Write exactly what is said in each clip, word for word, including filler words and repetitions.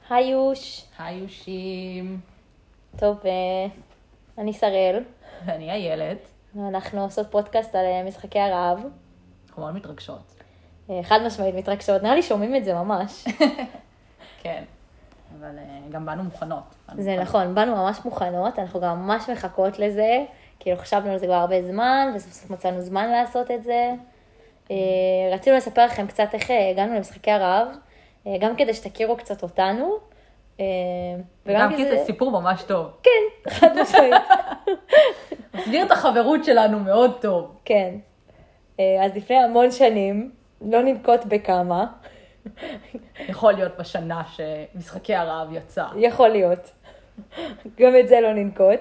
היי יוש. היי יושים. טוב, אני שראל. ואני איילת. ואנחנו עושות פודקאסט על משחקי הרעב. אנחנו מאוד מתרגשות. חד משמעית מתרגשות, נראה לי שומעים את זה ממש. כן, אבל גם באנו מוכנות. זה נכון, באנו ממש מוכנות, אנחנו גם ממש מחכות לזה, כאילו חשבנו על זה כבר הרבה זמן, וסוף סוף מצאנו זמן לעשות את זה. רצינו לספר לכם קצת איך הגענו למשחקי הרעב, גם כדי שתכירו קצת אותנו. וגם כי זה סיפור ממש טוב. כן, חד משמעית. מסביר את החברות שלנו מאוד טוב. כן. אז לפני המון שנים, לא ננקוט בכמה. יכול להיות בשנה שמשחקי הרעב יצא. יכול להיות. גם את זה לא ננקוט.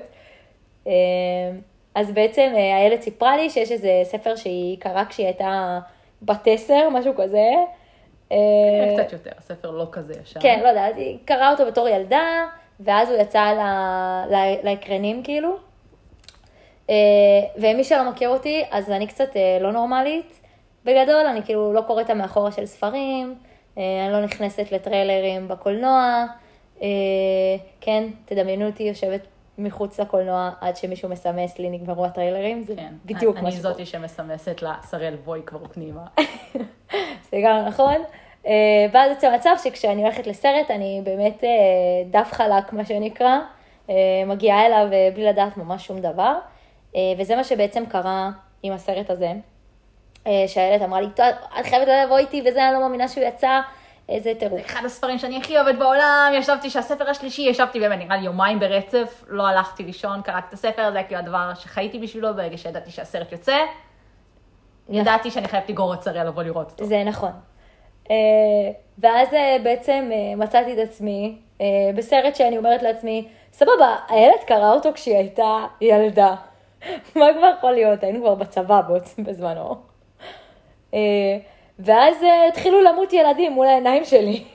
אז בעצם איילת סיפרה לי שיש איזה ספר שהיא קראה כשהיא הייתה בת עשר, משהו כזה. קצת יותר, הספר לא כזה ישר. כן, לא יודעת, היא קראה אותו בתור ילדה, ואז הוא יצא לאקרנים כאילו. ומי שלא מכיר אותי, אז אני קצת לא נורמלית. בגדול, אני כאילו לא קוראת מאחורה של ספרים, אני לא נכנסת לטריילרים בקולנוע. כן, תדמיינו אותי יושבת מחוץ לקולנוע עד שמישהו מסמס לי, נגמרו הטריילרים, זה כן. בדיוק אני משהו. אני זאתי שמסמסת לה, שראל בוי כבר פנימה. זה גם נכון. ואז יוצא מצב שכשאני הולכת לסרט, אני באמת דף חלק, מה שנקרא, מגיעה אליו בלי לדעת ממש שום דבר. וזה מה שבעצם קרה עם הסרט הזה, שהילד אמרה לי, את חייבת לבוא איתי, וזה אני לא מאמינה שהוא יצא, איזה טירוף. זה אחד הספרים שאני הכי אוהבת בעולם, ישבתי שהספר השלישי, ישבתי באמת, נראה לי יומיים ברצף, לא הלכתי לישון, קראתי את הספר, זה היה כאילו הדבר שחייתי בשבילו, ברגע שידעתי שהסרט יוצא, ידעתי שאני חייבת לגרור את שראל לבוא לראות אותו. זה נכון. ואז בעצם מצאתי את עצמי בסרט שאני אומרת לעצמי, סבבה, הילד קרא אותו כשהיא הייתה ילדה. מה כבר יכול להיות? היינו כבר בצבא בזמנו. ואז התחילו למות ילדים מול העיניים שלי.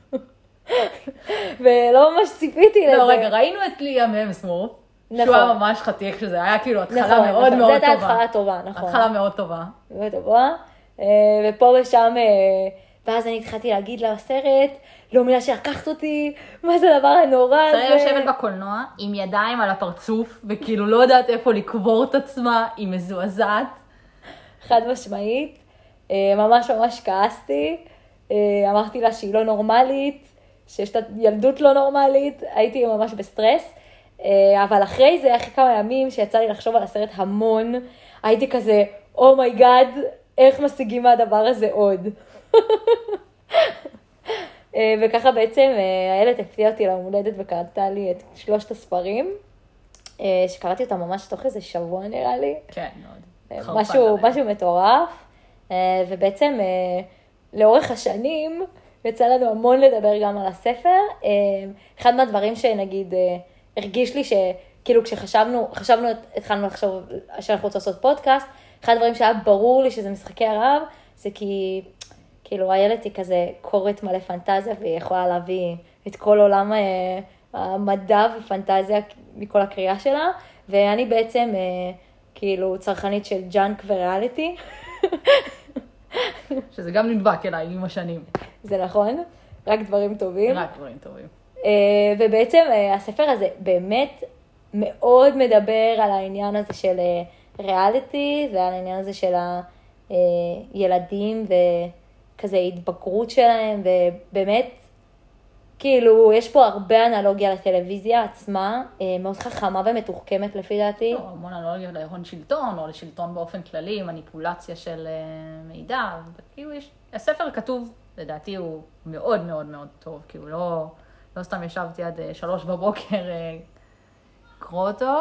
ולא ממש ציפיתי לזה. לא, רגע, ראינו את ליאם המסמור. נכון. שהוא היה ממש חתיך, שזה היה כאילו התחלה נכון, מאוד נכון. מאוד זאת טובה. הייתה התחלה טובה, נכון. התחלה מאוד טובה. מאוד טובה. ופה ושם, ואז אני התחלתי להגיד לסרט, לא מילה שלקחת אותי, מה זה הדבר הנורא הזה? שרי יושבת בקולנוע עם ידיים על הפרצוף, וכאילו לא יודעת איפה לקבור את עצמה, היא מזועזעת. חד משמעית, ממש ממש כעסתי, אמרתי לה שהיא לא נורמלית, שיש לה ילדות לא נורמלית, הייתי ממש בסטרס, אבל אחרי זה, אחרי כמה ימים שיצא לי לחשוב על הסרט המון, הייתי כזה, אומייגאד, איך משיגים מהדבר הזה עוד? וככה בעצם הילד הפתיע אותי למולדת וקראתה לי את שלושת הספרים, שקראתי אותם ממש תוך איזה שבוע נראה לי. כן, מאוד. משהו, משהו מטורף, ובעצם לאורך השנים יצא לנו המון לדבר גם על הספר. אחד מהדברים שנגיד הרגיש לי שכאילו כשחשבנו, חשבנו, התחלנו לחשוב שאנחנו רוצים לעשות פודקאסט, אחד הדברים שהיה ברור לי שזה משחקי הרעב, זה כי כאילו הילד היא כזה קוראת מלא פנטזיה, והיא יכולה להביא את כל עולם המדע ופנטזיה מכל הקריאה שלה, ואני בעצם כאילו צרכנית של ג'אנק וריאליטי. שזה גם נדבק אליי עם השנים. זה נכון, רק דברים טובים. רק דברים טובים. ובעצם הספר הזה באמת מאוד מדבר על העניין הזה של ריאליטי, ועל העניין הזה של הילדים וכזה התבגרות שלהם, ובאמת כאילו יש פה הרבה אנלוגיה לטלוויזיה עצמה, מאוד חכמה ומתוחכמת לפי דעתי. לא, המון אנלוגיה להון שלטון, או לשלטון באופן כללי, מניפולציה של מידע, וכאילו יש, הספר כתוב, לדעתי הוא מאוד מאוד מאוד טוב, כאילו לא, לא סתם ישבתי עד שלוש בבוקר לקרוא אותו.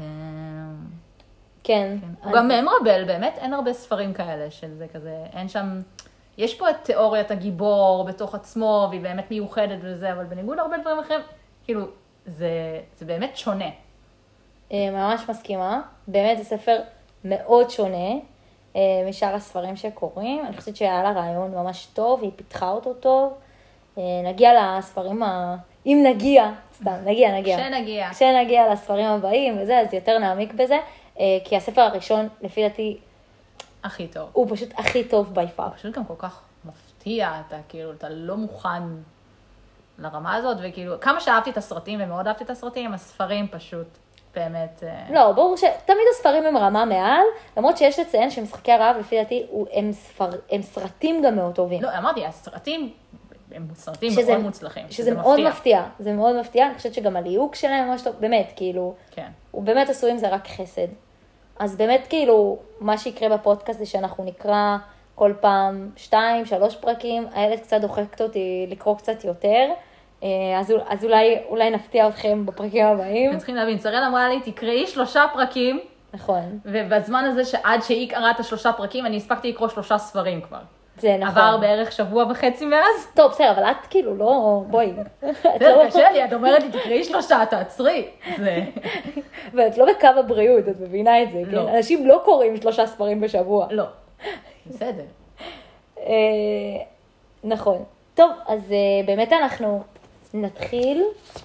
כן. הוא גם ממרבל, באמת אין הרבה ספרים כאלה של זה כזה, אין שם, יש פה את תיאוריית הגיבור בתוך עצמו, והיא באמת מיוחדת וזה, אבל בניגוד להרבה דברים אחרים, כאילו, זה, זה באמת שונה. ממש מסכימה, באמת זה ספר מאוד שונה משאר הספרים שקוראים, אני חושבת שהיה לה רעיון ממש טוב, והיא פיתחה אותו טוב, נגיע לספרים ה... אם נגיע, סתם, נגיע, נגיע. כשנגיע. כשנגיע לספרים הבאים וזה, אז יותר נעמיק בזה, כי הספר הראשון, לפי דעתי, הכי טוב. הוא פשוט הכי טוב ביפר. הוא פשוט גם כל כך מפתיע, אתה כאילו, אתה לא מוכן לרמה הזאת, וכאילו, כמה שאהבתי את הסרטים, ומאוד אהבתי את הסרטים, הספרים פשוט באמת... לא, ברור שתמיד הספרים הם רמה מעל, למרות שיש לציין שמשחקי הרעב, לפי דעתי, הם, ספר, הם סרטים גם מאוד טובים. לא, אמרתי, הסרטים הם סרטים מאוד מוצלחים. שזה מאוד מפתיע, זה מאוד מפתיע, אני חושבת שגם הליהוק שלהם ממש טוב, באמת, כאילו, כן. הוא באמת עשו עם זה רק חסד. אז באמת, כאילו, מה שיקרה בפודקאסט זה שאנחנו נקרא כל פעם שתיים, שלוש פרקים, הילד קצת דוחקת אותי לקרוא קצת יותר, אז, אז אולי, אולי נפתיע אתכם בפרקים הבאים. אתם צריכים להבין, שרן אמרה לי, תקראי שלושה פרקים, נכון. ובזמן הזה שעד שהיא קראה את השלושה פרקים, אני הספקתי לקרוא שלושה ספרים כבר. זה נכון. עבר בערך שבוע וחצי מאז. טוב, בסדר, אבל את כאילו לא, בואי. זה קשה לי, את אומרת לי, תקראי שלושה, תעצרי. ואת לא בקו הבריאות, את מבינה את זה, כן? אנשים לא קוראים שלושה ספרים בשבוע. לא, בסדר. נכון. טוב, אז באמת אנחנו נתחיל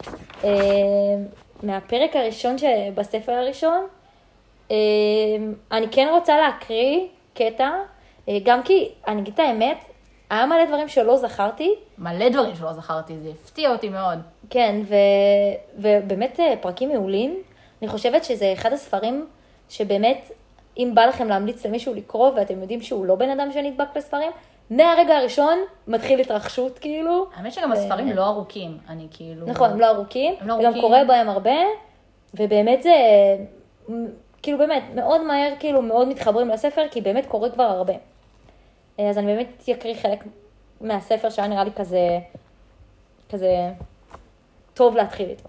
מהפרק הראשון בספר הראשון. אני כן רוצה להקריא קטע, גם כי, אני אגיד את האמת, היה מלא דברים שלא זכרתי. מלא דברים שלא זכרתי, זה הפתיע אותי מאוד. כן, ו... ובאמת פרקים מעולים. אני חושבת שזה אחד הספרים שבאמת, אם בא לכם להמליץ למישהו לקרוא, ואתם יודעים שהוא לא בן אדם שנדבק לספרים, מהרגע הראשון מתחיל התרחשות, כאילו. האמת שגם הספרים לא ארוכים, אני כאילו... נכון, הם לא ארוכים, גם קורא בהם הרבה, ובאמת זה, כאילו באמת, מאוד מהר, כאילו מאוד מתחברים לספר, כי באמת קורא כבר הרבה. אז אני באמת אקריא חלק מהספר שהיה נראה לי כזה, כזה טוב להתחיל איתו.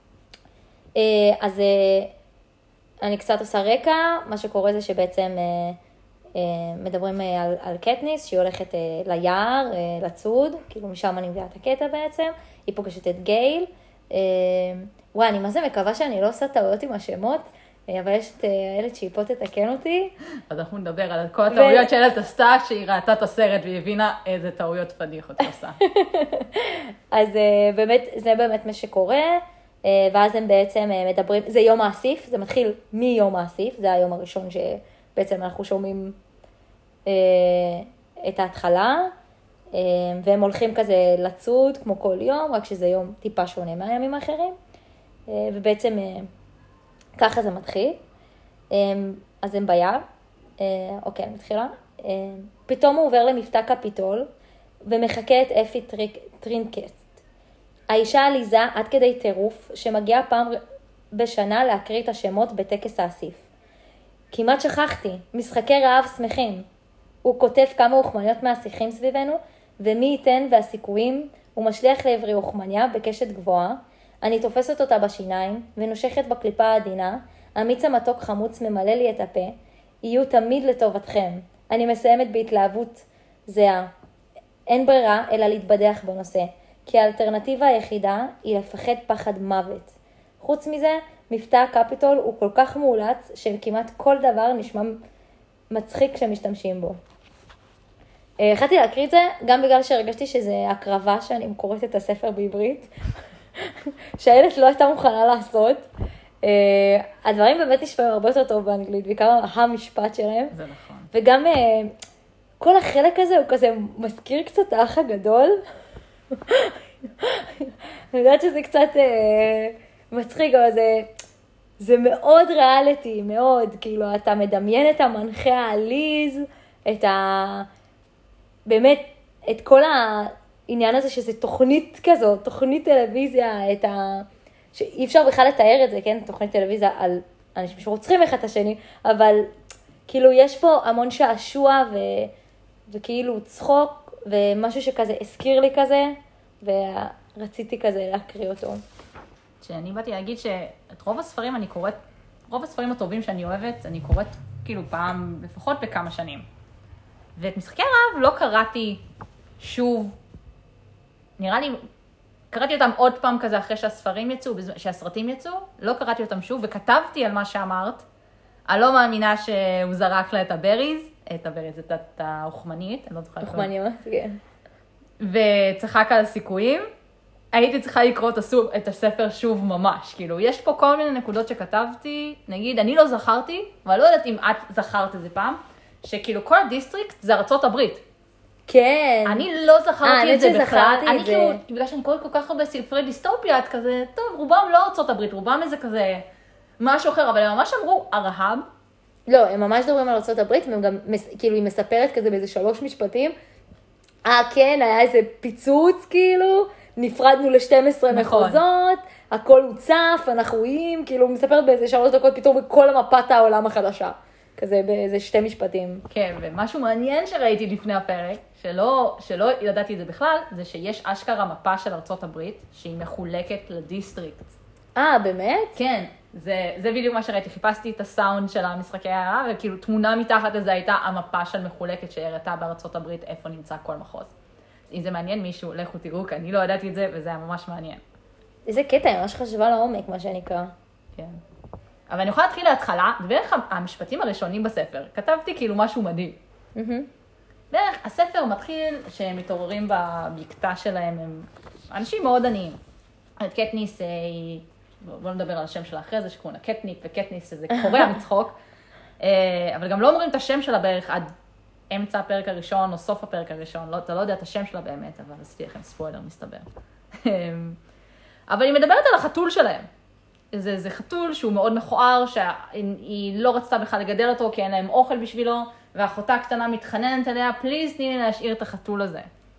אז אני קצת עושה רקע, מה שקורה זה שבעצם מדברים על, על קטניס, שהיא הולכת ליער, לצוד, כאילו משם אני מביאה את הקטע בעצם, היא פוגשת את גייל. וואי, אני מה זה מקווה שאני לא עושה טעויות עם השמות, אבל יש את הילד שהיפות תתקן אותי. אז אנחנו נדבר על כל הטעויות של הילד עשתה, שהיא ראתה את הסרט והיא הבינה איזה טעויות פדיחות היא עושה. אז באמת, זה באמת מה שקורה, ואז הם בעצם מדברים, זה יום האסיף, זה מתחיל מיום האסיף, זה היום הראשון שבעצם אנחנו שומעים את ההתחלה, והם הולכים כזה לצוד כמו כל יום, רק שזה יום טיפה שונה מהימים האחרים, ובעצם ככה זה מתחיל. אז הם ביער, אוקיי, מתחילה. פתאום הוא עובר למבטא קפיטול, ומחכה את אפי טרינקסט. האישה עליזה עד כדי טירוף, שמגיעה פעם בשנה להקריא את השמות בטקס האסיף. כמעט שכחתי, משחקי רעב שמחים. הוא כותב כמה אוכמניות מהשיחים סביבנו, ומי ייתן והסיכויים, הוא משליח לעברי אוכמניה בקשת גבוהה. אני תופסת אותה בשיניים, ונושכת בקליפה העדינה, המיץ המתוק חמוץ ממלא לי את הפה, יהיו תמיד לטובתכם. אני מסיימת בהתלהבות זהה. אין ברירה אלא להתבדח בנושא, כי האלטרנטיבה היחידה היא לפחד פחד מוות. חוץ מזה, מבטא הקפיטול הוא כל כך מאולץ, שכמעט כל דבר נשמע מצחיק כשמשתמשים בו. החלטתי להקריא את זה, גם בגלל שהרגשתי שזה הקרבה שאני קוראת את הספר בעברית, שהילד לא הייתה מוכנה לעשות. הדברים באמת נשמעים הרבה יותר טוב באנגלית, בעיקר המשפט שלהם. זה נכון. וגם כל החלק הזה הוא כזה מזכיר קצת האח הגדול. אני יודעת שזה קצת מצחיק, אבל זה, זה מאוד ריאליטי, מאוד. כאילו, אתה מדמיין את המנחה העליז, את ה... באמת, את כל העניין הזה שזה תוכנית כזו, תוכנית טלוויזיה, את ה... שאי אפשר בכלל לתאר את זה, כן? תוכנית טלוויזיה על אנשים שרוצחים אחד את השני, אבל כאילו יש פה המון שעשוע ו... וכאילו צחוק, ומשהו שכזה הזכיר לי כזה, ורציתי כזה להקריא אותו. שאני באתי להגיד שאת רוב הספרים אני קוראת, רוב הספרים הטובים שאני אוהבת, אני קוראת כאילו פעם, לפחות בכמה שנים. ואת משחקי הרעב לא קראתי שוב, נראה לי, קראתי אותם עוד פעם כזה אחרי שהספרים יצאו, שהסרטים יצאו, לא קראתי אותם שוב, וכתבתי על מה שאמרת, אני לא מאמינה שהוא זרק לה את הבריז, את הבריז, את האוכמנית, אני לא זוכרת. אוכמניות, כן. וצחק על הסיכויים, הייתי צריכה לקרוא את הספר שוב ממש, כאילו, יש פה כל מיני נקודות שכתבתי, נגיד, אני לא זכרתי, אבל לא יודעת אם את זכרת איזה פעם, שכאילו כל הדיסטריקט זה ארצות הברית. כן. אני לא זכרתי את זה בכלל. אני את זה. כאילו, בגלל שאני קוראת כל כך הרבה ספרי דיסטופיה, את כזה, טוב, רובם לא ארצות הברית, רובם איזה כזה משהו אחר, אבל הם ממש אמרו, הרהב. לא, הם ממש מדברים על ארצות הברית, והם גם, כאילו, היא מספרת כזה באיזה שלוש משפטים. אה, כן, היה איזה פיצוץ, כאילו, נפרדנו ל-שתים עשרה נכון. מחוזות, הכל הוצף, אנחנו רואים, כאילו, מספרת באיזה שלוש דקות פתאום בכל מפת העולם החדשה. כזה באיזה שתי משפטים. כן, ומשהו מעניין שראיתי לפני הפרק, שלא, שלא ידעתי את זה בכלל, זה שיש אשכרה מפה של ארצות הברית, שהיא מחולקת לדיסטריקט. אה, באמת? כן, זה, זה בדיוק מה שראיתי, חיפשתי את הסאונד של המשחקי הערה, וכאילו תמונה מתחת לזה הייתה המפה של מחולקת שהראתה בארצות הברית איפה נמצא כל מחוז. אז אם זה מעניין מישהו, לכו תראו, כי אני לא ידעתי את זה, וזה היה ממש מעניין. איזה קטע, היא ממש חשבה לעומק, מה שנקרא. כן. אבל אני יכולה להתחיל להתחלה, ובערך המשפטים הראשונים בספר, כתבתי כאילו משהו מדהים. בערך הספר מתחיל שהם מתעוררים בבקתה שלהם, הם אנשים מאוד עניים. את קטניס היא, בואו נדבר על השם שלה אחרי זה, שקוראים לה קטניפ וקטניס, שזה קורע מצחוק, אבל גם לא אומרים את השם שלה בערך עד אמצע הפרק הראשון או סוף הפרק הראשון, לא, אתה לא יודע את השם שלה באמת, אבל עשיתי לכם ספוילר, מסתבר. אבל היא מדברת על החתול שלהם. זה, זה חתול שהוא מאוד מכוער, שהיא לא רצתה בכלל לגדל אותו, כי אין להם אוכל בשבילו, ואחותה קטנה מתחננת אליה, פליז תני לי להשאיר את החתול הזה.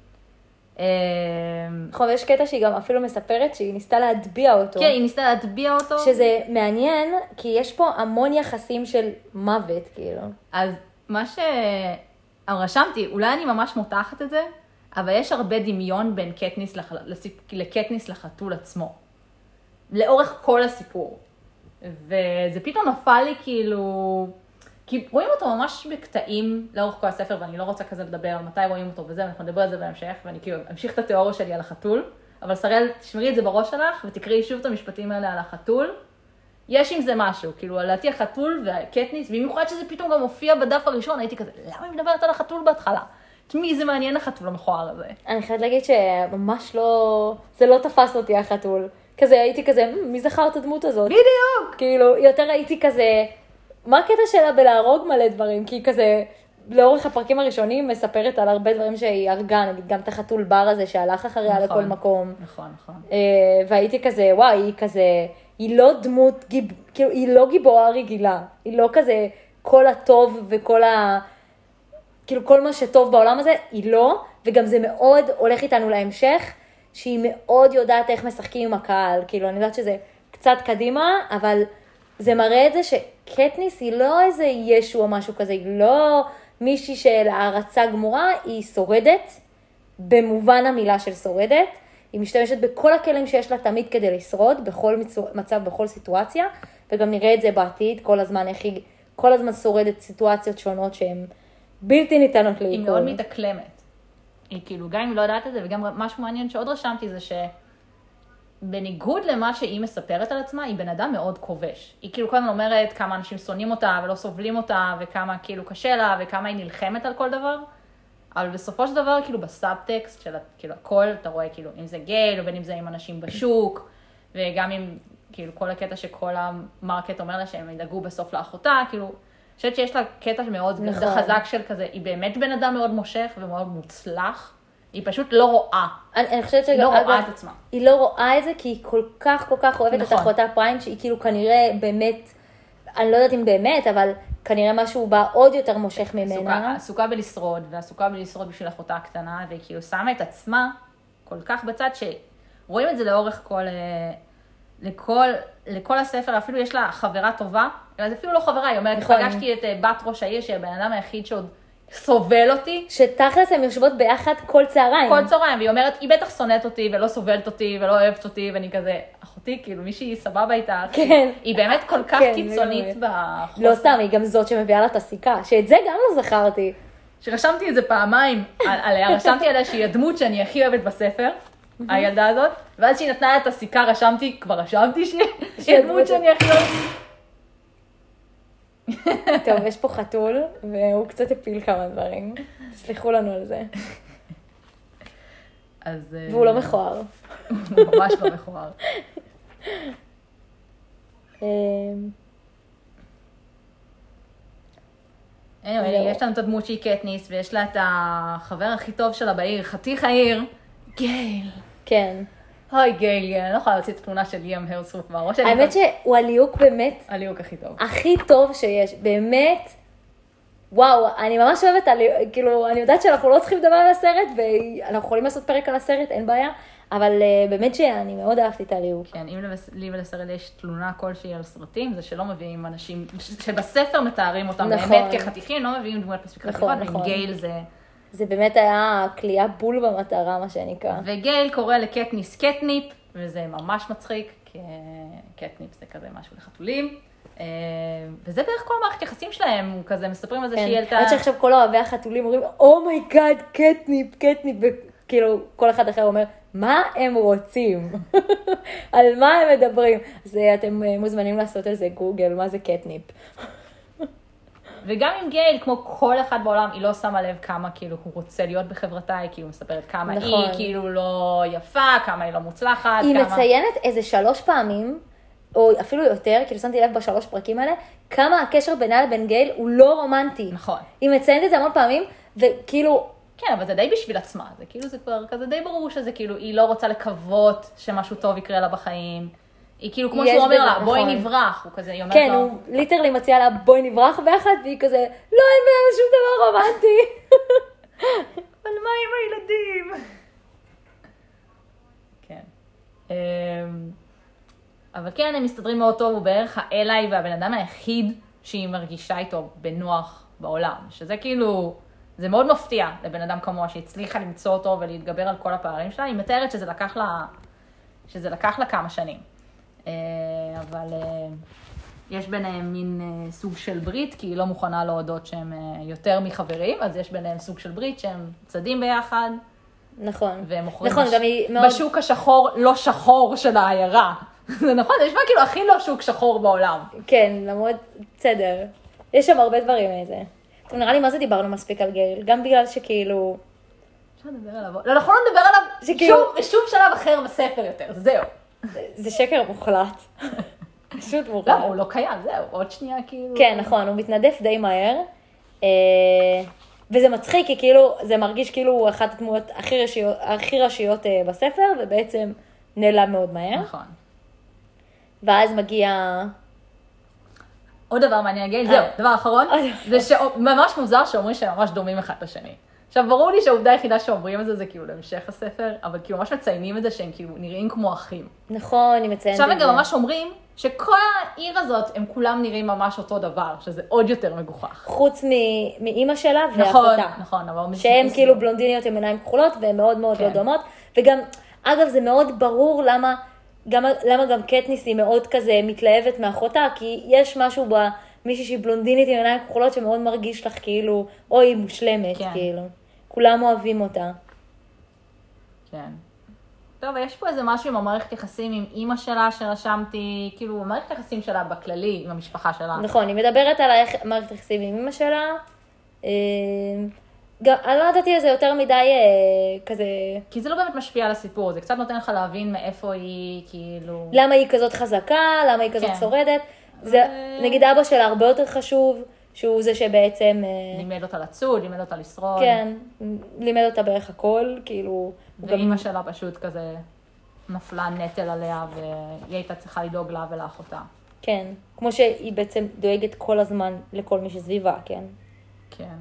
נכון, ויש קטע שהיא גם אפילו מספרת שהיא ניסתה להטביע אותו. כן, היא ניסתה להטביע אותו. שזה מעניין, כי יש פה המון יחסים של מוות, כאילו. אז מה שרשמתי, אולי אני ממש מותחת את זה, אבל יש הרבה דמיון בין קטניס לח... לקטניס לחתול עצמו. לאורך כל הסיפור. וזה פתאום נפל לי כאילו... כי רואים אותו ממש בקטעים לאורך כל הספר, ואני לא רוצה כזה לדבר על מתי רואים אותו וזה, ואנחנו נדבר על זה בהמשך, ואני כאילו אמשיך את התיאוריה שלי על החתול, אבל שריאל, תשמרי את זה בראש שלך, ותקראי שוב את המשפטים האלה על החתול. יש עם זה משהו, כאילו, עלתי החתול והקטניס, במיוחד שזה פתאום גם הופיע בדף הראשון, הייתי כזה, למה היא מדברת על החתול בהתחלה? את מי זה מעניין החתול המכוער הזה? אני חייבת להגיד שממש לא... זה לא תפס אותי החתול. כזה הייתי כזה, מי זכר את הדמות הזאת? בדיוק! כאילו, יותר הייתי כזה... מה הקטע שלה בלהרוג מלא דברים? כי כזה, לאורך הפרקים הראשונים מספרת על הרבה דברים שהיא הרגה, נגיד גם את החתול בר הזה שהלך אחריה נכון, לכל מקום. נכון, נכון. והייתי כזה, וואי, היא כזה, היא לא דמות, גיב, כאילו, היא לא גיבורה רגילה. היא לא כזה כל הטוב וכל ה... כאילו, כל מה שטוב בעולם הזה, היא לא, וגם זה מאוד הולך איתנו להמשך, שהיא מאוד יודעת איך משחקים עם הקהל. כאילו, אני יודעת שזה קצת קדימה, אבל... זה מראה את זה שקטניס היא לא איזה ישו או משהו כזה, היא לא מישהי של הערצה גמורה, היא שורדת, במובן המילה של שורדת, היא משתמשת בכל הכלים שיש לה תמיד כדי לשרוד, בכל מצב, בכל סיטואציה, וגם נראה את זה בעתיד, כל הזמן איך היא, כל הזמן שורדת סיטואציות שונות שהן בלתי ניתנות לעיכול. היא מאוד מתאקלמת. היא כאילו, גם אם היא לא יודעת את זה, וגם משהו מעניין שעוד רשמתי זה ש... בניגוד למה שהיא מספרת על עצמה, היא בן אדם מאוד כובש. היא כאילו כל הזמן אומרת כמה אנשים שונאים אותה ולא סובלים אותה, וכמה כאילו קשה לה, וכמה היא נלחמת על כל דבר. אבל בסופו של דבר, כאילו בסאבטקסט של כאילו הכל, אתה רואה כאילו אם זה גיי, או בין אם זה עם אנשים בשוק, וגם אם כאילו כל הקטע שכל המרקט אומר לה שהם ידאגו בסוף לאחותה, כאילו, אני חושבת שיש לה קטע מאוד נכון. חזק של כזה, היא באמת בן אדם מאוד מושך ומאוד מוצלח, היא פשוט לא רואה. אני, אני חושבת שגם, לא רואה אגב, את עצמה. היא לא רואה את זה כי היא כל כך כל כך אוהבת נכון. את אחותה פריים, שהיא כאילו כנראה באמת, אני לא יודעת אם באמת, אבל כנראה משהו בה עוד יותר מושך ממנה. עסוקה, עסוקה בלשרוד, ועסוקה בלשרוד בשביל אחותה הקטנה, והיא כאילו שמה את עצמה כל כך בצד שרואים את זה לאורך כל, לכל, לכל הספר, אפילו יש לה חברה טובה, אבל זה אפילו לא חברה, היא אומרת, נכון. פגשתי את בת ראש העיר, שהיא הבן אדם היחיד שעוד סובל אותי. שתכלס הן יושבות ביחד כל צהריים. כל צהריים, והיא אומרת, היא בטח שונאת אותי, ולא סובלת אותי, ולא אוהבת אותי, ואני כזה, אחותי, כאילו, מישהי סבבה איתה, כן. היא באמת כל כך כן, קיצונית בחוסר. לא סתם, היא גם זאת שמביאה לה את הסיכה, שאת זה גם לא זכרתי. שרשמתי את זה פעמיים עליה, רשמתי עליה שהיא הדמות שאני הכי אוהבת בספר, הילדה הזאת, ואז שהיא נתנה לה את הסיכה, רשמתי, כבר רשמתי שהיא הדמות שאני הכי אוהבת. טוב, יש פה חתול, והוא קצת הפיל כמה דברים. תסלחו לנו על זה. אז... והוא לא מכוער. הוא ממש לא מכוער. יש לנו את הדמות שהיא קטניס, ויש לה את החבר הכי טוב שלה בעיר, חתיך העיר, גייל. כן. אוי גייל, אני לא יכולה להוציא את התמונה של ליאם הרסוף בראש. האמת שהוא הליהוק באמת... הליהוק הכי טוב. הכי טוב שיש, באמת. וואו, אני ממש אוהבת, כאילו, אני יודעת שאנחנו לא צריכים לדבר על הסרט, ואנחנו יכולים לעשות פרק על הסרט, אין בעיה, אבל uh, באמת שאני מאוד אהבתי את הליהוק. כן, אם לי ולסרט יש תלונה כלשהי על סרטים, זה שלא מביאים אנשים, שבספר מתארים אותם נכון. באמת כחתיכים, לא מביאים דמויות מספיק חתיכות, נכון, ועם נכון. גייל זה... זה באמת היה קליעה בול במטרה, מה שנקרא. וגייל קורא לקטניס קטניפ, וזה ממש מצחיק, כי קטניפ זה כזה משהו לחתולים. וזה בערך כל מערכת יחסים שלהם, כזה מספרים על זה שהיא ילתה... עד שעכשיו כל אוהבי החתולים אומרים, אומייגאד, קטניפ, קטניפ, וכאילו כל אחד אחר אומר, מה הם רוצים? על מה הם מדברים? אז אתם מוזמנים לעשות על זה גוגל, מה זה קטניפ? וגם עם גייל, כמו כל אחד בעולם, היא לא שמה לב כמה כאילו הוא רוצה להיות בחברתה, היא כאילו מספרת כמה נכון. היא כאילו לא יפה, כמה היא לא מוצלחת. היא כמה... מציינת איזה שלוש פעמים, או אפילו יותר, כאילו שמתי לב בשלוש פרקים האלה, כמה הקשר בינה לבין גייל הוא לא רומנטי. נכון. היא מציינת את זה המון פעמים, וכאילו... כן, אבל זה די בשביל עצמה, זה כאילו זה כבר כזה די ברור שזה כאילו, היא לא רוצה לקוות שמשהו טוב יקרה לה בחיים. היא כאילו, כמו שהוא אומר לה, בואי נברח, הוא כזה, היא אומרת לו... כן, הוא ליטרלי מציע לה, בואי נברח ביחד, והיא כזה, לא, אין בעיה שום דבר רומנטי. אבל מה עם הילדים? כן. אבל כן, הם מסתדרים מאוד טוב, הוא בערך האלי והבן אדם היחיד שהיא מרגישה איתו בנוח בעולם, שזה כאילו, זה מאוד מפתיע לבן אדם כמוה, שהצליחה למצוא אותו ולהתגבר על כל הפערים שלה. היא מתארת שזה לקח לה, שזה לקח לה כמה שנים. אבל יש ביניהם מין סוג של ברית, כי היא לא מוכנה להודות שהם יותר מחברים, אז יש ביניהם סוג של ברית שהם צדים ביחד. נכון. והם מוכרים נכון, בש... גם היא מאוד... בשוק השחור, לא שחור של העיירה. זה נכון, זה נשמע כאילו הכי לא שוק שחור בעולם. כן, למרות צדר. יש שם הרבה דברים איזה. טוב, נראה לי מה זה דיברנו מספיק על גייל, גם בגלל שכאילו... אפשר לדבר עליו? לא, אנחנו לא נדבר עליו שכאילו... שום, בשום שלב אחר בספר יותר, זהו. זה שקר מוחלט. פשוט מוחלט. למה? הוא לא קיים, זהו, עוד שנייה כאילו... כן, נכון, הוא מתנדף די מהר. וזה מצחיק, כי כאילו, זה מרגיש כאילו הוא אחת הדמויות הכי ראשיות, הכי ראשיות בספר, ובעצם נעלם מאוד מהר. נכון. ואז מגיע... עוד דבר מעניין, גייל, זהו, דבר אחרון, זה שממש מוזר שאומרים שהם ממש דומים אחד לשני. עכשיו, ברור לי שהעובדה היחידה שאומרים את זה, זה כאילו להמשך הספר, אבל כאילו ממש מציינים את זה שהם כאילו נראים כמו אחים. נכון, אני מציינת את זה. עכשיו הם גם ממש אומרים שכל העיר הזאת, הם כולם נראים ממש אותו דבר, שזה עוד יותר מגוחך. חוץ מאמא שלה ואחותה. נכון, נכון, אבל... שהם כאילו בלונדיניות עם עיניים כחולות, והן מאוד מאוד לא דומות. וגם, אגב, זה מאוד ברור למה, גם, למה גם קטניס היא מאוד כזה מתלהבת מאחותה, כי יש משהו במישהי שהיא בלונדינית עם עיניים כחולות, שמאוד מרגיש לך כאילו, או היא מושלמת, כן. כאילו. כולם אוהבים אותה. כן. טוב, יש פה איזה משהו עם המערכת יחסים עם אמא שלה שרשמתי, כאילו, המערכת יחסים שלה בכללי, עם המשפחה שלה. נכון, היא מדברת על המערכת יחסים עם אמא שלה. גם, אני לא ידעתי על זה יותר מדי כזה... כי זה לא באמת משפיע על הסיפור, זה קצת נותן לך להבין מאיפה היא, כאילו... למה היא כזאת חזקה, למה היא כזאת כן. שורדת. זה, נגיד אבא שלה הרבה יותר חשוב, שהוא זה שבעצם... לימד אותה לצוד, לימד אותה לשרוד. כן, לימד אותה בערך הכל, כאילו... ואמא שלה פשוט כזה נפלה נטל עליה, והיא הייתה צריכה לדאוג לה ולאחותה. כן, כמו שהיא בעצם דואגת כל הזמן לכל מי שסביבה, כן? כן.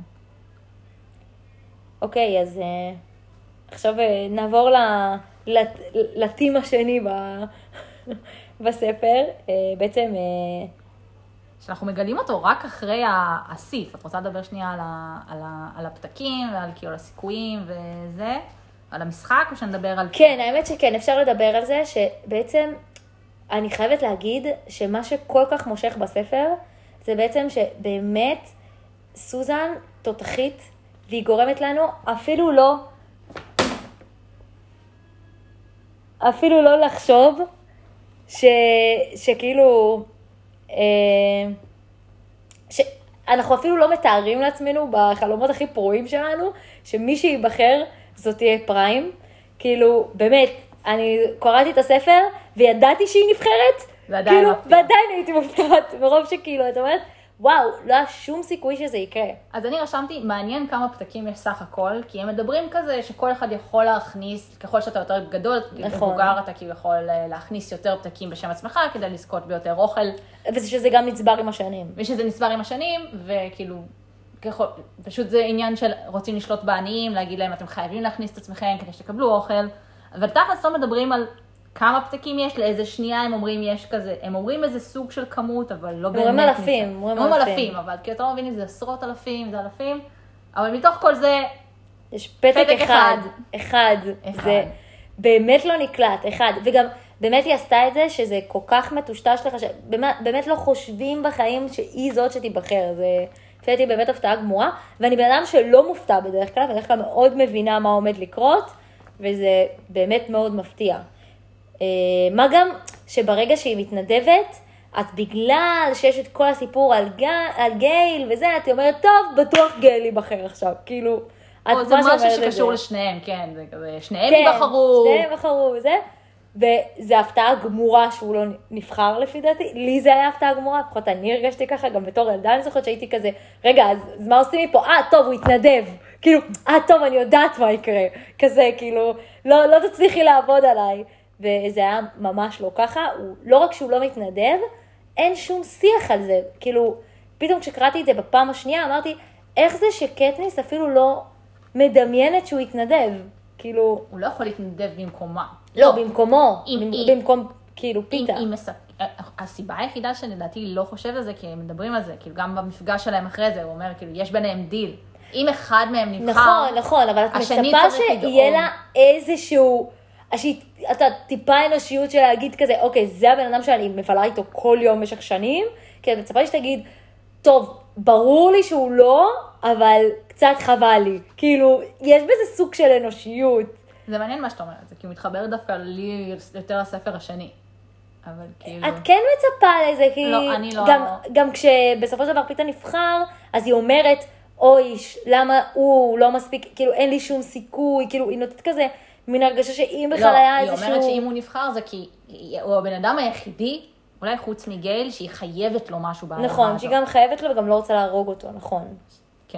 אוקיי, אז עכשיו נעבור לטים השני בספר. בעצם... שאנחנו מגלים אותו רק אחרי האסיף. את רוצה לדבר שנייה על, ה, על, ה, על הפתקים ועל כאילו הסיכויים וזה? על המשחק או שנדבר על... כן, האמת שכן, אפשר לדבר על זה, שבעצם אני חייבת להגיד שמה שכל כך מושך בספר, זה בעצם שבאמת סוזן תותחית, והיא גורמת לנו אפילו לא, אפילו לא לחשוב ש, שכאילו, שאנחנו אפילו לא מתארים לעצמנו בחלומות הכי פרועים שלנו, שמי שיבחר זאת תהיה פריים. כאילו, באמת, אני קראתי את הספר וידעתי שהיא נבחרת, ועדיין כאילו, מפתיע. ועדיין הייתי מופתעת, מרוב שכאילו, את אומרת, וואו, לא היה שום סיכוי שזה יקרה. אז אני רשמתי, מעניין כמה פתקים יש סך הכל, כי הם מדברים כזה שכל אחד יכול להכניס, ככל שאתה יותר גדול, נכון. מבוגר אתה כאילו יכול להכניס יותר פתקים בשם עצמך, כדי לזכות ביותר אוכל. ושזה גם נצבר עם השנים. ושזה נצבר עם השנים, וכאילו, ככל, פשוט זה עניין של רוצים לשלוט בעניים, להגיד להם אתם חייבים להכניס את עצמכם כדי שתקבלו אוכל, אבל תכלס לא מדברים על כמה פתקים יש, לאיזה שנייה הם אומרים יש כזה, הם אומרים איזה סוג של כמות, אבל לא באמת. אומרים אלפים, הם אומרים אלפים, אבל כי אתה מבין, זה עשרות אלפים, זה אלפים, אבל מתוך כל זה, יש פתק, פתק אחד, אחד. אחד, זה באמת לא נקלט, אחד, וגם באמת היא עשתה את זה, שזה כל כך מטושטש לך, שבאמת לא חושבים בחיים שהיא זאת שתיבחר, זה הייתי באמת הפתעה גמורה, ואני בן אדם שלא מופתע בדרך כלל, בדרך כלל מאוד מבינה מה עומד לקרות, וזה באמת מאוד מפתיע. מה גם שברגע שהיא מתנדבת, אז בגלל שיש את כל הסיפור על, ג... על גייל וזה, את אומרת, טוב, בטוח גייל ייבחר עכשיו, כאילו, או זה משהו שקשור לשניהם, כן, זה כזה, שניהם כן, ייבחרו. שניהם ייבחרו וזה, וזה הפתעה גמורה שהוא לא נבחר לפי דעתי, לי זה היה הפתעה גמורה, לפחות אני הרגשתי ככה, גם בתור ילדה אני זוכרת שהייתי כזה, רגע, אז, אז מה עושים מפה? אה, טוב, הוא יתנדב, כאילו, אה, טוב, אני יודעת מה יקרה, כזה, כאילו, לא, לא תצליחי לעבוד עליי. וזה היה ממש לא ככה, הוא, לא רק שהוא לא מתנדב, אין שום שיח על זה, כאילו, פתאום כשקראתי את זה בפעם השנייה, אמרתי, איך זה שקטניס אפילו לא מדמיינת שהוא יתנדב, כאילו... הוא לא יכול להתנדב במקומה. לא, במקומו, אם, במקום, אם, כאילו, פיתה. אם, אם מספ... הסיבה היחידה שלדעתי לא חושב על זה, כי הם מדברים על זה, כאילו גם במפגש שלהם אחרי זה, הוא אומר, כאילו, יש ביניהם דיל. אם אחד מהם נבחר, נכון, נכון, אבל את מצפה שיהיה לה איזשהו... אתה טיפה אנושיות של להגיד כזה, אוקיי, זה הבן אדם שאני מבלה איתו כל יום במשך שנים, כי את מצפה שתגיד, טוב, ברור לי שהוא לא, אבל קצת חבל לי. כאילו, יש בזה סוג של אנושיות. זה מעניין מה שאתה אומרת, זה כי הוא מתחבר דווקא לי יותר לספר השני. אבל כאילו... את כן מצפה לזה, כי... לא, אני לא... גם, גם כשבסופו של דבר פיתה נבחר, אז היא אומרת, אוי, למה הוא לא מספיק, כאילו, אין לי שום סיכוי, כאילו, היא נותנת כזה... מן הרגשה שאם בכלל היה איזשהו... היא אומרת שאם הוא נבחר זה כי הוא הבן אדם היחידי, אולי חוץ מגייל, שהיא חייבת לו משהו בעיה. נכון, שהיא גם חייבת לו וגם לא רוצה להרוג אותו, נכון. כן.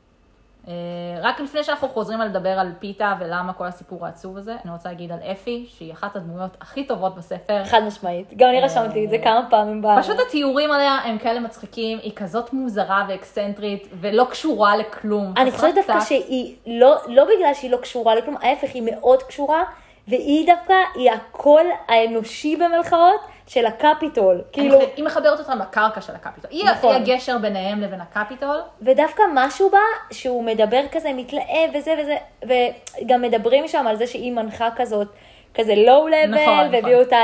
רק לפני שאנחנו חוזרים על לדבר על פיתה ולמה כל הסיפור העצוב הזה, אני רוצה להגיד על אפי, שהיא אחת הדמויות הכי טובות בספר. חד משמעית. גם אני רשמתי את זה כמה פעמים בעיה. פשוט התיאורים עליה הם כאלה מצחיקים, היא כזאת מוזרה ואקסנטרית, ולא קשורה לכלום. אני חושבת דווקא שהיא, לא, לא בגלל שהיא לא קשורה לכלום, ההפך היא מאוד קשורה, והיא דווקא, היא הקול האנושי במלכאות של הקפיטול. כאילו... היא מחברת אותם לקרקע של הקפיטול. היא הגשר ביניהם לבין הקפיטול. ודווקא משהו בה, שהוא מדבר כזה, מתלהב וזה וזה, וגם מדברים שם על זה שהיא מנחה כזאת, כזה לואו לבל, והביאו אותה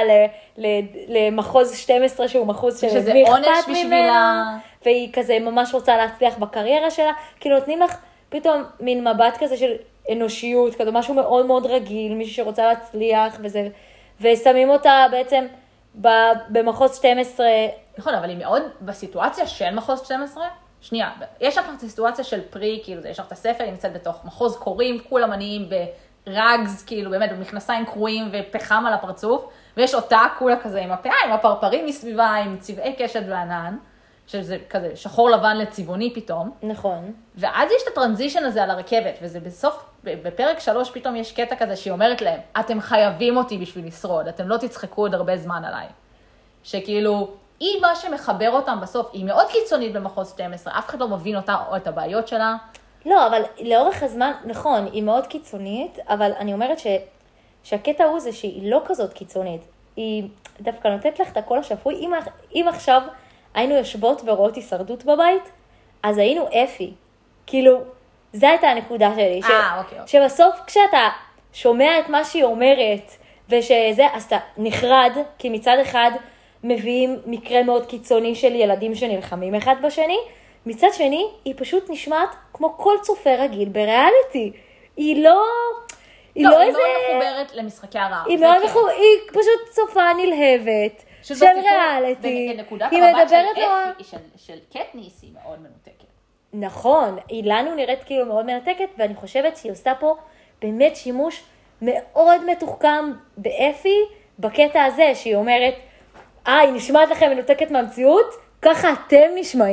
למחוז שתים עשרה, שהוא מחוז שזה עונש בשבילה. והיא כזה ממש רוצה להצליח בקריירה שלה, כאילו נותנים לך פתאום מין מבט כזה של אנושיות, כזה משהו מאוד מאוד רגיל, מישהו שרוצה להצליח וזה, ושמים אותה בעצם במחוז שתים עשרה. נכון, אבל היא מאוד בסיטואציה של מחוז שתים עשרה, שנייה, יש לך את הסיטואציה של פרי, כאילו יש לך את הספר, היא נמצאת בתוך מחוז קוראים, כולם עניים ברגז, כאילו באמת במכנסיים קרועים ופחם על הפרצוף, ויש אותה כולה כזה עם הפעה, עם הפרפרים מסביבה, עם צבעי קשת וענן, שזה כזה שחור לבן לצבעוני פתאום. נכון. ואז יש את הטרנזישן הזה על הרכבת, וזה בסוף, בפרק שלוש פתאום יש קטע כזה שהיא אומרת להם, אתם חייבים אותי בשביל לשרוד, אתם לא תצחקו עוד הרבה זמן עליי. שכאילו, היא מה שמחבר אותם בסוף, היא מאוד קיצונית במחוז שתים עשרה, אף אחד לא מבין אותה או את הבעיות שלה. לא, אבל לאורך הזמן, נכון, היא מאוד קיצונית, אבל אני אומרת ש, שהקטע הוא זה שהיא לא כזאת קיצונית. היא דווקא נותנת לך את הקול השפוי, אם, אם עכשיו היינו יושבות ורואות הישרדות בבית, אז היינו אפי. כאילו, זו הייתה הנקודה שלי. 아, ש... אוקיי, אוקיי. שבסוף כשאתה שומע את מה שהיא אומרת, ושזה, אז אתה נחרד, כי מצד אחד מביאים מקרה מאוד קיצוני של ילדים שנלחמים אחד בשני, מצד שני, היא פשוט נשמעת כמו כל צופה רגיל בריאליטי. היא לא... היא לא, לא היא איזה... מאוד מחוברת למשחקי הרעב. היא מאוד מחוברת, היא פשוט צופה נלהבת. של ריאליטי. נקודת המבט של אפי, של, של קטניס, היא מאוד מנותקת. נכון, היא לנו נראית כאילו מאוד מנתקת, ואני חושבת שהיא עושה פה באמת שימוש מאוד מתוחכם באפי, בקטע הזה שהיא אומרת, אה, היא נשמעת לכם מנותקת מהמציאות, ככה אתם נשמעים.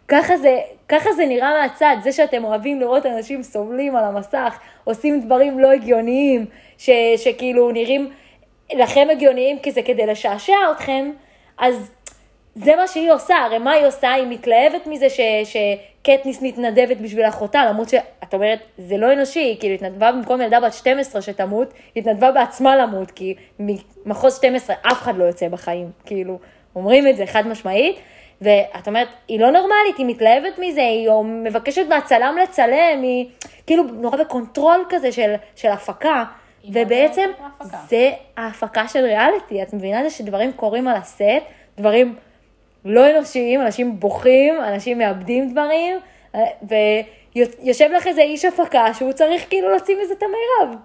ככה זה, ככה זה נראה מהצד, זה שאתם אוהבים לראות אנשים סובלים על המסך, עושים דברים לא הגיוניים, ש, שכאילו נראים לכם הגיוניים כי זה כדי לשעשע אתכם, אז זה מה שהיא עושה, הרי מה היא עושה? היא מתלהבת מזה ש, שקטניס מתנדבת בשביל אחותה, למרות שאת אומרת, זה לא אנושי, היא כאילו התנדבה במקום ילדה בת שתים עשרה שתמות, היא התנדבה בעצמה למות, כי ממחוז שתים עשרה אף אחד לא יוצא בחיים, כאילו, אומרים את זה חד משמעית, ואת אומרת, היא לא נורמלית, היא מתלהבת מזה, היא מבקשת מהצלם לצלם, היא כאילו נורא בקונטרול כזה של, של הפקה, ובעצם זה ההפקה של ריאליטי, את מבינה זה שדברים קורים על הסט, דברים לא אנושיים, אנשים בוכים, אנשים מאבדים דברים, ויושב לך איזה איש הפקה שהוא צריך כאילו להוציא מזה את המרב.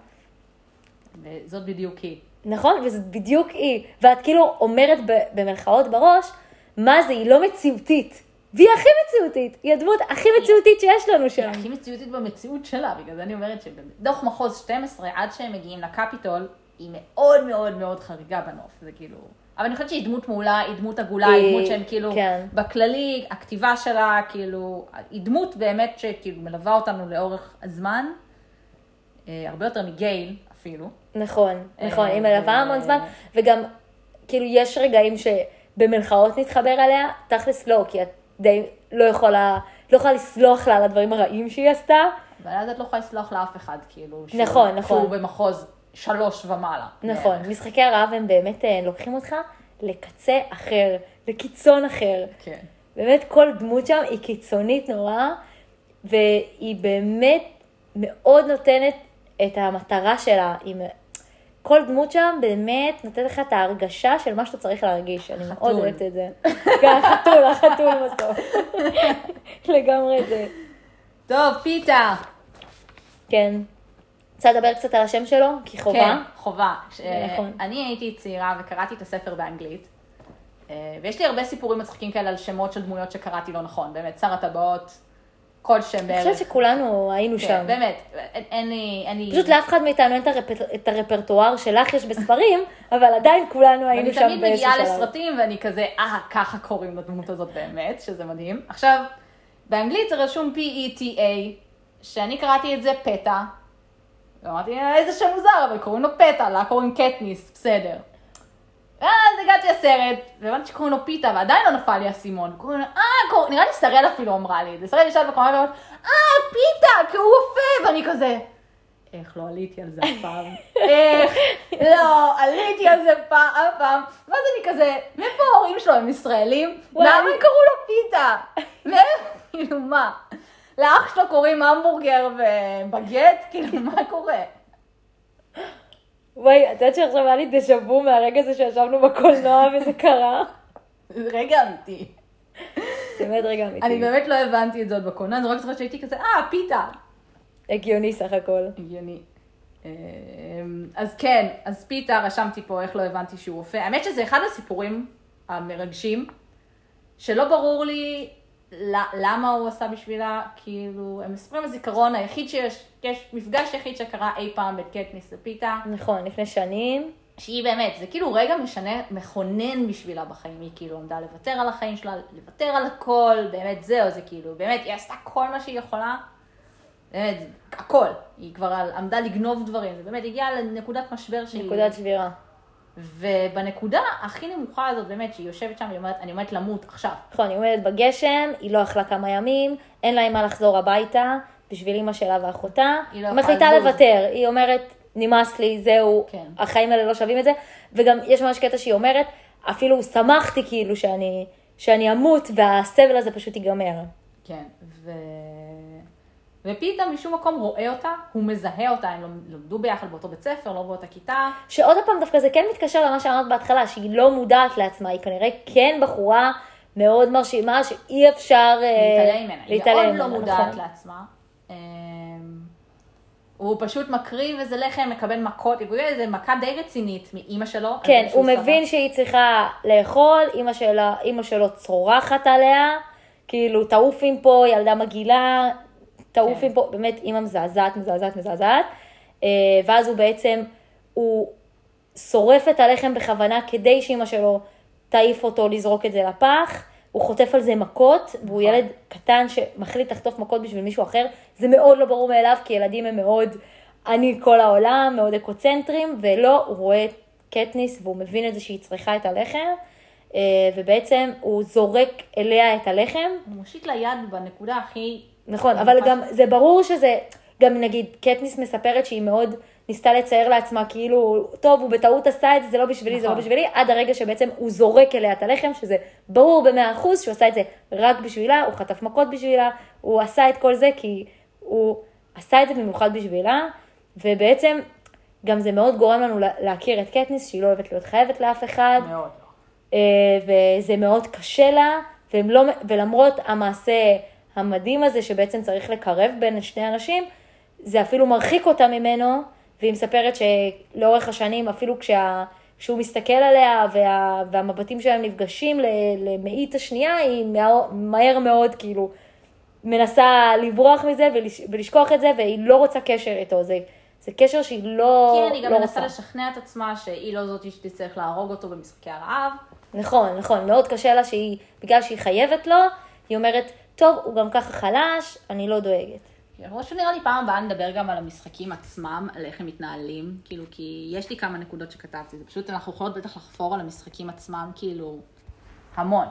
וזאת בדיוק היא. נכון, וזאת בדיוק היא, ואת כאילו אומרת במלחאות בראש, מה זה, היא לא מציאותית, והיא הכי מציאותית, היא הדמות הכי מציאותית שיש לנו שם. היא הכי מציאותית במציאות שלה, בגלל זה אני אומרת שבדוח מחוז שתים עשרה, עד שהם מגיעים לקפיטול, היא מאוד מאוד מאוד חריגה בנוף, זה כאילו... אבל אני חושבת שהיא דמות מעולה, היא דמות עגולה, היא דמות שהם כאילו, כן. בכללי, הכתיבה שלה, כאילו, היא דמות באמת שכאילו מלווה אותנו לאורך הזמן, הרבה יותר מגייל אפילו. נכון, נכון, היא מלווה המון זמן, וגם כאילו יש רגעים שבמלחאות נתחבר עליה, תכלס לא, כי את די לא יכולה, לא יכולה לסלוח לה על הדברים הרעים שהיא עשתה. אבל אז את לא יכולה לסלוח לאף אחד, כאילו, נכון, נכון. שהוא במחוז שלוש ומעלה. נכון, משחקי הרעב הם באמת לוקחים אותך לקצה אחר, לקיצון אחר. כן. באמת כל דמות שם היא קיצונית נורא, והיא באמת מאוד נותנת את המטרה שלה. כל דמות שם באמת נותנת לך את ההרגשה של מה שאתה צריך להרגיש. אני מאוד אוהבת את זה. גם החתול, החתול בסוף. לגמרי זה. טוב, פיתה. כן. רוצה לדבר קצת על השם שלו? כי חובה. כן, חובה. נכון. אני הייתי צעירה וקראתי את הספר באנגלית, ויש לי הרבה סיפורים מצחיקים כאלה על שמות של דמויות שקראתי לא נכון. באמת, שר הטבעות, כל שם בערך. אני חושבת שכולנו היינו שם. באמת, אין לי... אין לי... פשוט לאף אחד מאיתנו אין את הרפרטואר שלך יש בספרים, אבל עדיין כולנו היינו שם באיזשהו שלב. ואני תמיד מגיעה לסרטים ואני כזה, אה, ככה קוראים לדמות הזאת באמת, שזה מדהים. עכשיו, באנגלית זה רשום P-E-T-A, שאני קראתי את זה פטה, ואמרתי, איזה שם מוזר, אבל קוראים לו פטה, לה קוראים קטניס, בסדר. ואז הגעתי לסרט, והבנתי שקוראים לו פיתה, ועדיין לא נפל לי הסימון. קוראים לו, אה, קור... נראה לי שרל אפילו אמרה לי את זה. שרל ישב בקומה ואומרת, אה, פיתה, כי הוא אופה, ואני כזה, איך לא עליתי על זה אף פעם? איך לא עליתי על זה פעם, אף פעם? ואז אני כזה, מאיפה ההורים שלו הם ישראלים? למה הם קראו לו פיתה? כאילו, מה? לאח שלו קוראים המבורגר ובגט? כאילו, מה קורה? וואי, את יודעת שעכשיו היה לי דשבו מהרגע הזה שישבנו בקולנוע וזה קרה? זה רגע אמיתי. זה באמת רגע אמיתי. אני באמת לא הבנתי את זאת בקולנוע, אני רק זוכרת שהייתי כזה, אה, פיתה. הגיוני סך הכל. הגיוני. אז כן, אז פיתה, רשמתי פה איך לא הבנתי שהוא אופה. האמת שזה אחד הסיפורים המרגשים, שלא ברור לי למה הוא עשה בשבילה, כאילו, הם מספרים הזיכרון היחיד שיש, יש מפגש יחיד שקרה אי פעם בין קטניס לפיתה. נכון, לפני שנים. שהיא באמת, זה כאילו רגע משנה, מכונן בשבילה בחיים, היא כאילו עמדה לוותר על החיים שלה, לוותר על הכל, באמת זהו, זה כאילו, באמת, היא עשתה כל מה שהיא יכולה, באמת, הכל, היא כבר עמדה לגנוב דברים, זה באמת הגיעה לנקודת משבר שהיא... נקודת שבירה. ובנקודה הכי נמוכה הזאת, באמת, שהיא יושבת שם, היא אומרת, אני עומדת למות עכשיו. נכון, היא עומדת בגשם, היא לא אכלה כמה ימים, אין לה מה לחזור הביתה, בשביל אמא שלה ואחותה, היא לא מחליטה לוותר, היא אומרת, נמאס לי, זהו, כן. החיים האלה לא שווים את זה, וגם יש ממש קטע שהיא אומרת, אפילו שמחתי כאילו שאני, שאני אמות, והסבל הזה פשוט ייגמר. כן, ו... ופיתה משום מקום רואה אותה, הוא מזהה אותה, הם למדו ביחד באותו בית ספר, לא באותה כיתה. שעוד פעם דווקא זה כן מתקשר למה שאמרת בהתחלה, שהיא לא מודעת לעצמה, היא כנראה כן בחורה מאוד מרשימה, שאי אפשר להתעלם ממנה. היא מאוד לא ממנה, מודעת נכון. לעצמה. הוא פשוט מקריב איזה לחם, מקבל מכות, הוא איזה מכה די רצינית מאמא שלו. כן, הוא מבין שהיא צריכה לאכול, אמא שלה, אמא שלו צורחת עליה, כאילו תעופים פה, ילדה מגילה, תעופים פה, באמת אמא מזעזעת, מזעזעת, מזעזעת, ואז הוא בעצם, הוא שורף את הלחם בכוונה כדי שאמא שלו תעיף אותו לזרוק את זה לפח, הוא חוטף על זה מכות, והוא ילד קטן שמחליט לחטוף מכות בשביל מישהו אחר, זה מאוד לא ברור מאליו, כי ילדים הם מאוד, אני כל העולם, מאוד אקוצנטרים, ולא, הוא רואה קטניס, והוא מבין את זה שהיא צריכה את הלחם, ובעצם הוא זורק אליה את הלחם. הוא מושיט לה יד בנקודה הכי... נכון, אבל גם זה ברור שזה, גם נגיד, קטניס מספרת שהיא מאוד ניסתה לצייר לעצמה, כאילו, טוב, הוא בטעות עשה את זה, זה לא בשבילי, נכון. זה לא בשבילי, עד הרגע שבעצם הוא זורק אליה את הלחם, שזה ברור במאה אחוז שהוא עשה את זה רק בשבילה, הוא חטף מכות בשבילה, הוא עשה את כל זה כי הוא עשה את זה במיוחד בשבילה, ובעצם גם זה מאוד גורם לנו להכיר את קטניס, שהיא לא אוהבת להיות חייבת לאף אחד. מאוד. וזה מאוד קשה לה, לא, ולמרות המעשה המדהים הזה שבעצם צריך לקרב בין שני אנשים, זה אפילו מרחיק אותה ממנו, והיא מספרת שלאורך השנים, אפילו כשה, כשהוא מסתכל עליה, וה, והמבטים שלהם נפגשים למאית השנייה, היא מהר מאוד כאילו מנסה לברוח מזה ולשכוח את זה, והיא לא רוצה קשר איתו. זה, זה קשר שהיא לא, כן, היא גם לא מנסה רוצה. לשכנע את עצמה שהיא לא זאת שתצטרך להרוג אותו במשחקי הרעב. נכון, נכון, מאוד קשה לה שהיא, בגלל שהיא חייבת לו, היא אומרת, טוב, הוא גם ככה חלש, אני לא דואגת. למרות שנראה לי פעם הבאה נדבר גם על המשחקים עצמם, על איך הם מתנהלים, כאילו, כי יש לי כמה נקודות שכתבתי, זה פשוט אנחנו יכולות בטח לחפור על המשחקים עצמם, כאילו, המון.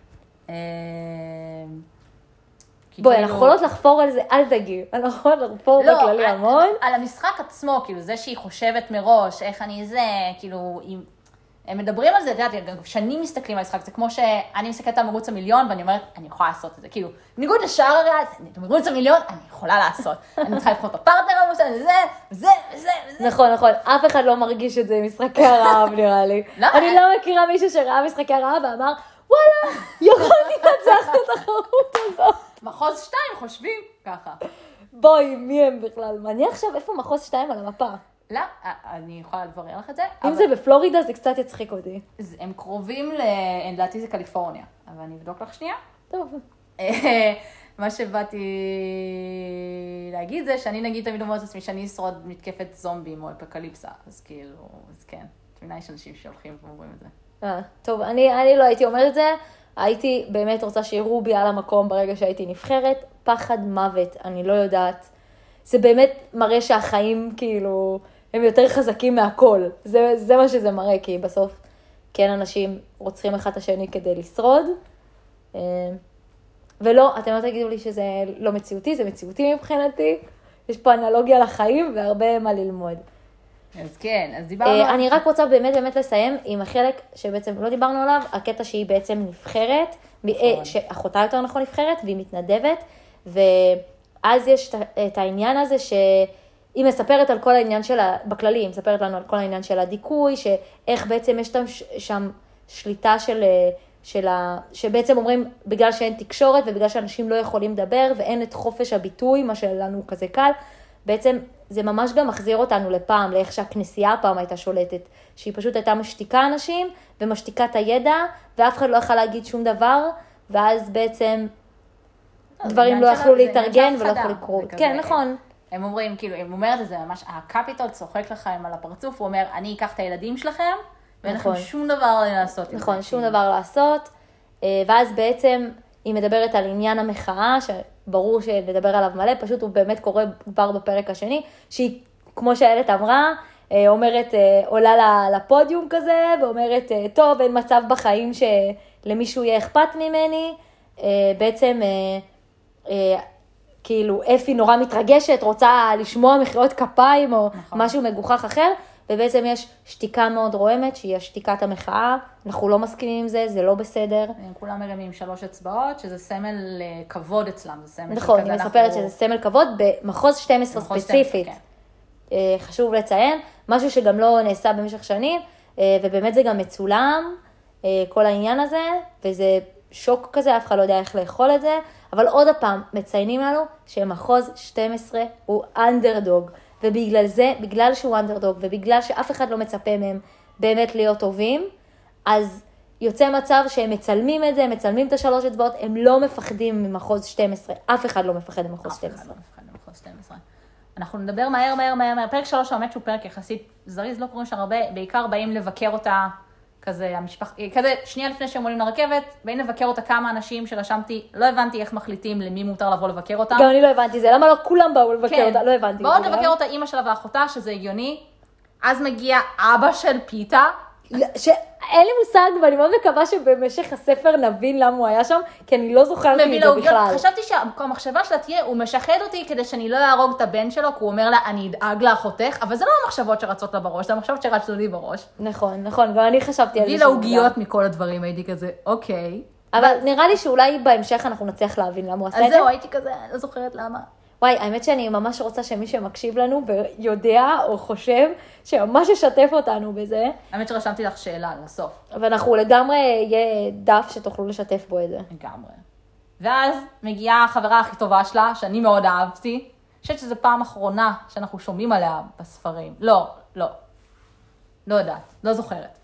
בואי, אנחנו יכולות לחפור על זה, אל תגיעי, אנחנו יכולות לחפור בכללי המון. על המשחק עצמו, כאילו, זה שהיא חושבת מראש, איך אני זה, כאילו, הם מדברים על זה, את יודעת, שנים מסתכלים על המשחק, זה כמו שאני מסתכלת על מרוץ המיליון, ואני אומרת, אני יכולה לעשות את זה, כאילו, בניגוד לשאר הרי, מרוץ המיליון, אני יכולה לעשות, אני צריכה לבחור את הפרטנר המושלם, זה, זה, זה, זה. נכון, נכון, אף אחד לא מרגיש את זה משחקי הרעב, נראה לי. אני לא מכירה מישהו שראה משחקי הרעב ואמר, וואלה, יכולתי לנצח את התחרות הזאת. מחוז שתיים חושבים ככה. בואי, מי הם בכלל? אני עכשיו, איפה מחוז שתיים על המפה? לא, אני יכולה לברר לך את זה. אם זה בפלורידה, זה קצת יצחיק אותי. הם קרובים, לדעתי זה קליפורניה, אבל אני אבדוק לך שנייה. טוב. מה שבאתי להגיד זה שאני נגיד תמיד אומרת לעצמי שאני אשרוד מתקפת זומבים או אפוקליפסה, אז כאילו, אז כן, תמינה יש אנשים שהולכים ואומרים את זה. אה, טוב, אני, אני לא הייתי אומרת את זה, הייתי באמת רוצה שיראו בי על המקום ברגע שהייתי נבחרת, פחד מוות, אני לא יודעת. זה באמת מראה שהחיים כאילו, הם יותר חזקים מהכל. זה, זה מה שזה מראה, כי בסוף כן אנשים רוצחים אחד את השני כדי לשרוד. ולא, אתם לא תגידו לי שזה לא מציאותי, זה מציאותי מבחינתי. יש פה אנלוגיה לחיים והרבה מה ללמוד. אז כן, אז דיברנו... אני רק רוצה באמת באמת לסיים עם החלק שבעצם לא דיברנו עליו, הקטע שהיא בעצם נבחרת, שאחותה יותר נכון נבחרת, והיא מתנדבת, ואז יש את העניין הזה שהיא מספרת על כל העניין שלה, בכללי, היא מספרת לנו על כל העניין של הדיכוי, שאיך בעצם יש שם שליטה של... שלה, שבעצם אומרים, בגלל שאין תקשורת ובגלל שאנשים לא יכולים לדבר ואין את חופש הביטוי, מה שלנו כזה קל, בעצם זה ממש גם מחזיר אותנו לפעם, לאיך שהכנסייה הפעם הייתה שולטת, שהיא פשוט הייתה משתיקה אנשים ומשתיקה את הידע, ואף אחד לא יכול להגיד שום דבר, ואז בעצם דברים לא יכלו להתארגן ולא יכלו לקרות. כן, נכון. הם אומרים, כאילו, הם אומרת את זה ממש, הקפיטול צוחק לכם על הפרצוף, הוא אומר, אני אקח את הילדים שלכם, ואין לכם שום דבר לעשות. נכון, שום דבר לעשות. ואז בעצם היא מדברת על עניין המחאה, שברור שנדבר עליו מלא, פשוט הוא באמת קורה כבר בפרק השני, שהיא, כמו שהילת אמרה, אומרת, עולה לפודיום כזה, ואומרת, טוב, אין מצב בחיים שלמישהו יהיה אכפת ממני. בעצם, כאילו, אפי נורא מתרגשת, רוצה לשמוע מחיאות כפיים, או משהו מגוחך אחר, ובעצם יש שתיקה מאוד רועמת, שהיא השתיקת המחאה, אנחנו לא מסכימים עם זה, זה לא בסדר. הם כולם מרימים שלוש אצבעות, שזה סמל כבוד אצלם, זה סמל נכון, אני מספרת שזה סמל כבוד, במחוז שתים עשרה ספציפית. חשוב לציין, משהו שגם לא נעשה במשך שנים, ובאמת זה גם מצולם, כל העניין הזה, וזה שוק כזה, אף אחד לא יודע איך לאכול את זה, אבל עוד הפעם מציינים לנו שמחוז שתים עשרה הוא אנדרדוג, ובגלל זה, בגלל שהוא אנדרדוג, ובגלל שאף אחד לא מצפה מהם באמת להיות טובים, אז יוצא מצב שהם מצלמים את זה, הם מצלמים את השלוש אצבעות, הם לא מפחדים ממחוז שתים עשרה, אף אחד לא מפחד ממחוז שתים עשרה. אף אחד לא מפחד ממחוז שתים עשרה. אנחנו נדבר מהר, מהר, מהר, מהר. פרק שלוש האמת שהוא פרק יחסית זריז, לא קוראים שהרבה, בעיקר באים לבקר אותה כזה, המשפח... כזה, שנייה לפני שהם עולים לרכבת, בין לבקר אותה כמה אנשים שרשמתי, לא הבנתי איך מחליטים למי מותר לבוא לבקר אותה. גם אני לא הבנתי זה, למה לא כולם באו לבקר כן. אותה? לא הבנתי. בואו לבקר אותה אימא שלה ואחותה, שזה הגיוני. אז מגיע אבא של פיתה. שאין לי מושג, ואני מאוד מקווה שבמשך הספר נבין למה הוא היה שם, כי אני לא זוכרתי את זה בכלל. חשבתי שהמחשבה שלה תהיה, הוא משחד אותי כדי שאני לא אהרוג את הבן שלו, כי הוא אומר לה, אני אדאג לאחותך, אבל זה לא המחשבות שרצות לה בראש, זה המחשבות שרצו לי בראש. נכון, נכון, גם אני חשבתי על זה. הביא לה עוגיות מכל הדברים, הייתי כזה, אוקיי. אבל נראה לי שאולי בהמשך אנחנו נצליח להבין למה הוא עשה את זה. אז זהו, הייתי כזה, לא זוכרת למה. וואי, האמת שאני ממש רוצה שמי שמקשיב לנו ויודע או חושב שממש ישתף אותנו בזה. האמת שרשמתי לך שאלה לסוף. ואנחנו לגמרי יהיה דף שתוכלו לשתף בו את זה. לגמרי. ואז מגיעה החברה הכי טובה שלה, שאני מאוד אהבתי. אני חושבת שזו פעם אחרונה שאנחנו שומעים עליה בספרים. לא, לא. לא יודעת, לא זוכרת.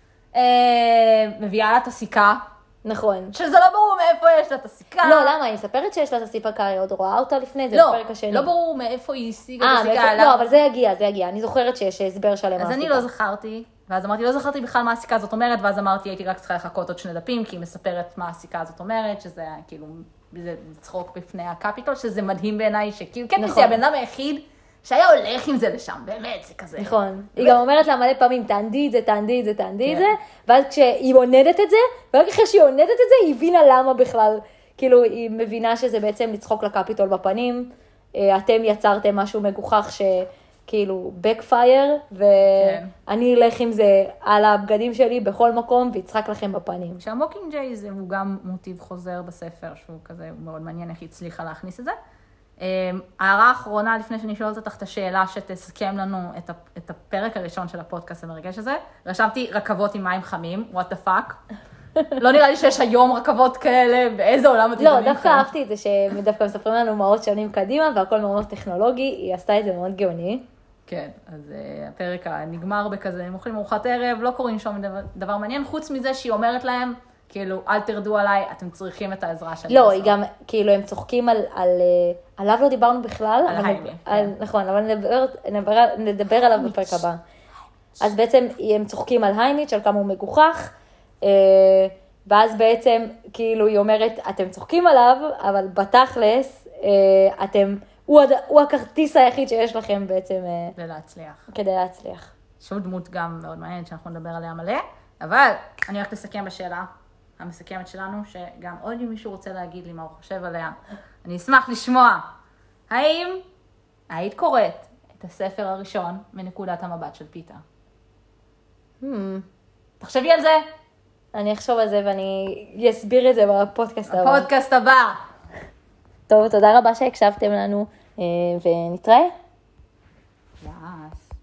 מביאה לה את הסיכה. נכון. שזה לא ברור מאיפה יש לה את הסיכה. לא, למה? היא מספרת שיש לה את הסיכה, היא עוד רואה אותה לפני, זה בפרק השני. לא ברור מאיפה היא השיגה את הסיכה. לא, אבל זה יגיע, זה יגיע. אני זוכרת שיש הסבר שלם מהסיכה. אז אני לא זכרתי, ואז אמרתי, לא זכרתי בכלל מה הסיכה הזאת אומרת, ואז אמרתי, הייתי רק צריכה לחכות עוד שני דפים, כי היא מספרת מה הסיכה הזאת אומרת, שזה כאילו, זה צחוק בפני הקפיטול, שזה מדהים בעיניי, שכאילו, כן, זה הבן אדם היחיד שהיה הולך עם זה לשם, באמת, זה כזה. נכון. היא גם אומרת לה מלא פעמים, תענדי את זה, תענדי את זה, תענדי את זה, ואז כשהיא עונדת את זה, ורק אחרי שהיא עונדת את זה, היא הבינה למה בכלל, כאילו, היא מבינה שזה בעצם לצחוק לקפיטול בפנים, אתם יצרתם משהו מגוחך שכאילו, backfire, ואני אלך עם זה על הבגדים שלי בכל מקום, ויצחק לכם בפנים. שהמוקינג ג'יי זה הוא גם מוטיב חוזר בספר, שהוא כזה מאוד מעניין איך היא הצליחה להכניס את זה. הערה האחרונה, לפני שאני שואלת אותך את השאלה שתסכם לנו את הפרק הראשון של הפודקאסט המרגש הזה, רשמתי רכבות עם מים חמים, what the fuck. לא נראה לי שיש היום רכבות כאלה, באיזה עולם אתם לא, דווקא אהבתי את זה שדווקא מספרים לנו מאות שנים קדימה, והכל מאוד טכנולוגי, היא עשתה את זה מאוד גאוני. כן, אז הפרק נגמר בכזה, הם אוכלים ארוחת ערב, לא קוראים שום דבר מעניין, חוץ מזה שהיא אומרת להם, כאילו, אל תרדו עליי, אתם צריכים את העזרה שלי. לא, היא גם, כאילו, הם צוחקים על, על, עליו לא דיברנו בכלל. על היימי. נכון, אבל נדבר, נדבר, נדבר עליו בפרק הבא. אז בעצם הם צוחקים על היימיץ', על כמה הוא מגוחך, ואז בעצם, כאילו, היא אומרת, אתם צוחקים עליו, אבל בתכלס, אתם, הוא, הוא הכרטיס היחיד שיש לכם בעצם. כדי להצליח. כדי להצליח. שוב דמות גם מאוד מעניינת שאנחנו נדבר עליה מלא, אבל אני הולכת לסכם בשאלה המסכמת שלנו, שגם עוד אם מישהו רוצה להגיד לי מה הוא חושב עליה, אני אשמח לשמוע. האם היית קוראת את הספר הראשון מנקודת המבט של פיתה? Hmm. תחשבי על זה. אני אחשוב על זה ואני אסביר את זה בפודקאסט הבא. בפודקאסט הבא. טוב, תודה רבה שהקשבתם לנו, ונתראה. יס.